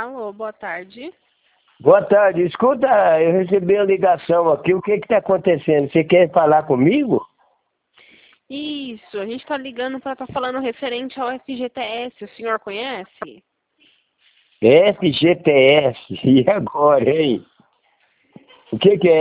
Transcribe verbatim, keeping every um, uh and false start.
Alô, boa tarde. Boa tarde. Escuta, eu recebi a ligação aqui. O que está acontecendo? Você quer falar comigo? Isso, a gente está ligando para estar tá falando referente ao F G T S. O senhor conhece? F G T S. E agora, hein? O que, que é